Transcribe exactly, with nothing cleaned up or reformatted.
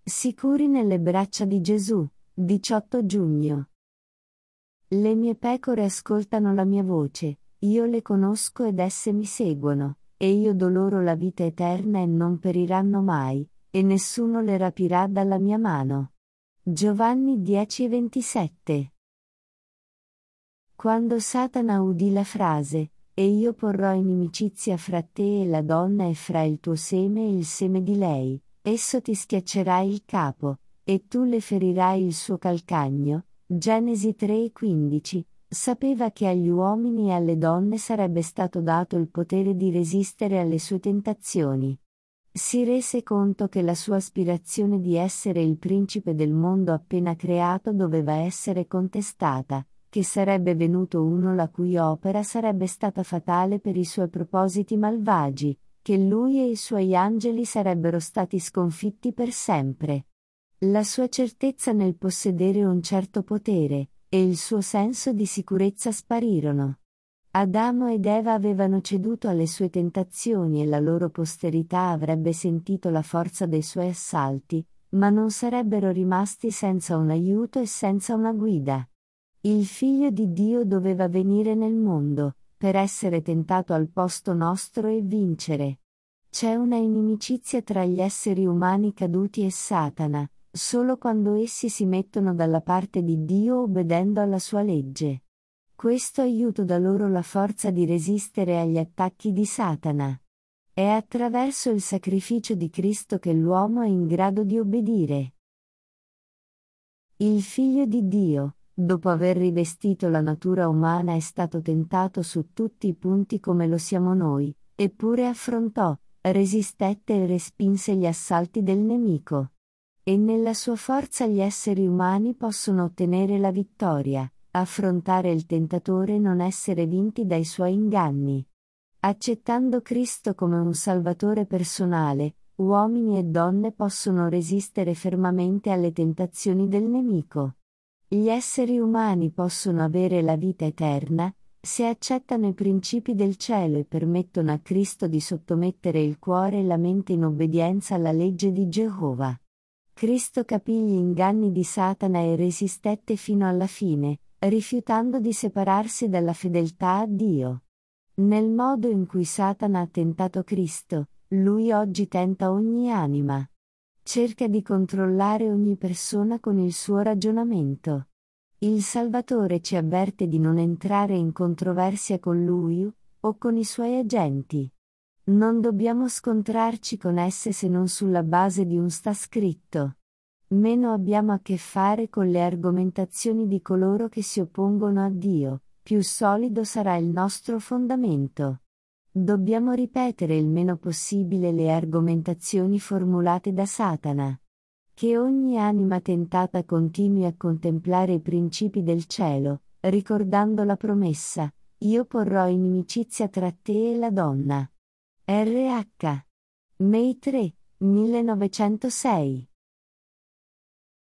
Sicuri nelle braccia di Gesù, diciotto giugno. Le mie pecore ascoltano la mia voce, io le conosco ed esse mi seguono, e io do loro la vita eterna e non periranno mai, e nessuno le rapirà dalla mia mano. Giovanni dieci e ventisette. Quando Satana udì la frase, e io porrò inimicizia fra te e la donna e fra il tuo seme e il seme di lei, esso ti schiaccerà il capo, e tu le ferirai il suo calcagno, Genesi tre e quindici, sapeva che agli uomini e alle donne sarebbe stato dato il potere di resistere alle sue tentazioni. Si rese conto che la sua aspirazione di essere il principe del mondo appena creato doveva essere contestata, che sarebbe venuto uno la cui opera sarebbe stata fatale per i suoi propositi malvagi, che lui e i suoi angeli sarebbero stati sconfitti per sempre. La sua certezza nel possedere un certo potere, e il suo senso di sicurezza sparirono. Adamo ed Eva avevano ceduto alle sue tentazioni e la loro posterità avrebbe sentito la forza dei suoi assalti, ma non sarebbero rimasti senza un aiuto e senza una guida. Il Figlio di Dio doveva venire nel mondo, per essere tentato al posto nostro e vincere. C'è una inimicizia tra gli esseri umani caduti e Satana, solo quando essi si mettono dalla parte di Dio obbedendo alla sua legge. Questo aiuto dà loro la forza di resistere agli attacchi di Satana. È attraverso il sacrificio di Cristo che l'uomo è in grado di obbedire. Il Figlio di Dio, dopo aver rivestito la natura umana, è stato tentato su tutti i punti come lo siamo noi, eppure affrontò, resistette e respinse gli assalti del nemico. E nella sua forza gli esseri umani possono ottenere la vittoria, affrontare il tentatore e non essere vinti dai suoi inganni. Accettando Cristo come un Salvatore personale, uomini e donne possono resistere fermamente alle tentazioni del nemico. Gli esseri umani possono avere la vita eterna, se accettano i principi del cielo e permettono a Cristo di sottomettere il cuore e la mente in obbedienza alla legge di Geova. Cristo capì gli inganni di Satana e resistette fino alla fine, rifiutando di separarsi dalla fedeltà a Dio. Nel modo in cui Satana ha tentato Cristo, lui oggi tenta ogni anima. Cerca di controllare ogni persona con il suo ragionamento. Il Salvatore ci avverte di non entrare in controversia con lui o con i suoi agenti. Non dobbiamo scontrarci con esse se non sulla base di un sta scritto. Meno abbiamo a che fare con le argomentazioni di coloro che si oppongono a Dio, più solido sarà il nostro fondamento. Dobbiamo ripetere il meno possibile le argomentazioni formulate da Satana. Che ogni anima tentata continui a contemplare i principi del cielo, ricordando la promessa: io porrò inimicizia tra te e la donna. R H. May tre, millenovecentosei